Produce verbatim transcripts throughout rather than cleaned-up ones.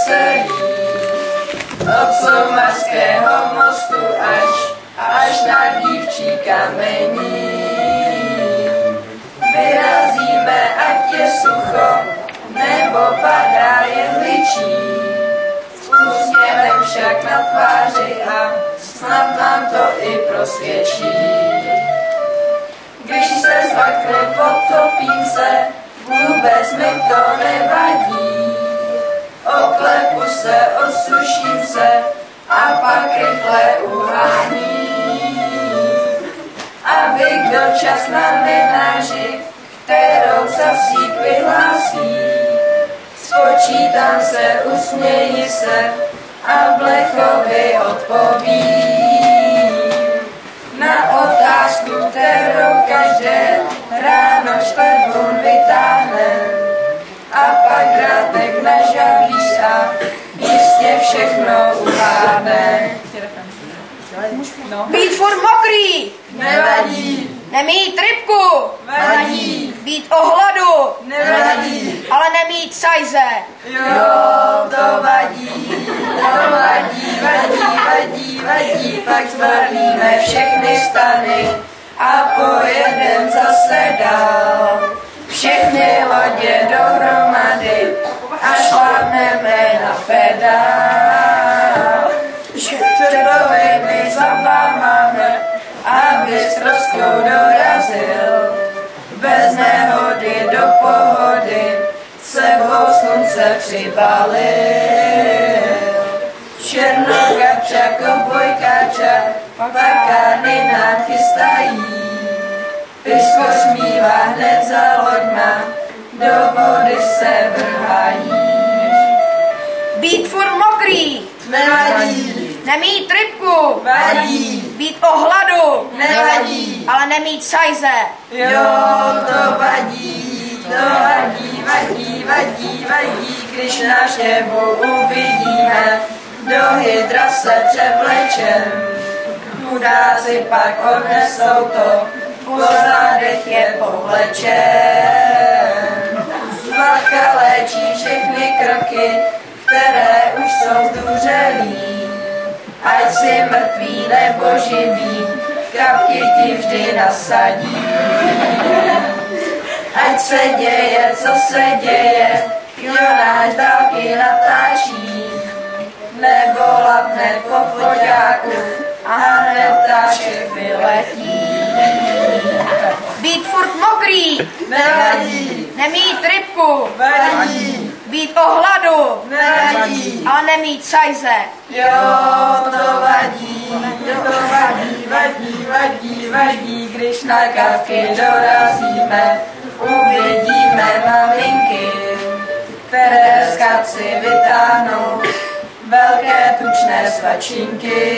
veselí. Od Somarského mostu až, až na dívčí kamení. Vyrazíme, ať je sucho, nebo padá jehličí. S úsměvem však na tváři a snad nám to i prosvědčí. Když se zvakne, potopím se, vůbec mi to nevadí. Oklepu se, osuším se a pak rychle uháním. Abych byl čas na menáži, kterou za síť vyhlásí. Spočítám se, usměji se a Blechovi odpovím. Na otázku, kterou každé ráno čtvrtbun vytáhne. A pak drátek nažavíš a jistě všechno uhádne. No. Být furt mokrý! Nevadí. Nemít rybku! Vadí. Být o hladu! Nevadí. Ale nemít sajze! Jo, to vadí, to vadí, vadí, vadí, vadí, pak zbalíme všechny stany a pojedem zase dál. Všechny lodě dohromady a šlápneme na pedál. Čertovej my zablámáme, aby s troskou dorazil. Bez nehody do pohody sebou slunce přibalil. Černogapča, kobojkáča, pakány nám chystají. Pisko smívá hned za loďma, do vody se vrhají. Být furt mokrý! Nevadí. Nemít rybku! Vadí. Být o hladu! Nevadí. Ale nemít sajze! Jo, to vadí, to vadí, vadí, vadí, vadí, když návštěvu uvidíme, do hydra se převlečem. Chudáci pak odnesou to, po zádech je povlečen. Zlatka léčí všechny kroky, které už jsou zduřelí. Ať si mrtví nebo živí, kapky ti vždy nasadí. Ať se děje, co se děje, Jonáš dálky natáčí, nebo lapne po foťáku a hned ptáček vyletí. Být furt mokrý! Nevadí. Nemít rybku! Vadí. Být o hladu! Nevadí. Ale nemít sajze! Jo, to vadí, to vadí, vadí, vadí, vadí, když na kapky dorazíme, uvidíme maminky, které z kapsy vytáhnou velké tučné svačinky.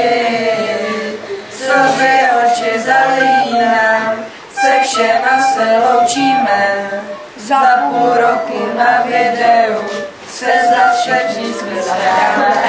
Slzy oči zalíjí nám, se všema se loučíme, za půl roku na videu se zase všichni slyšíme.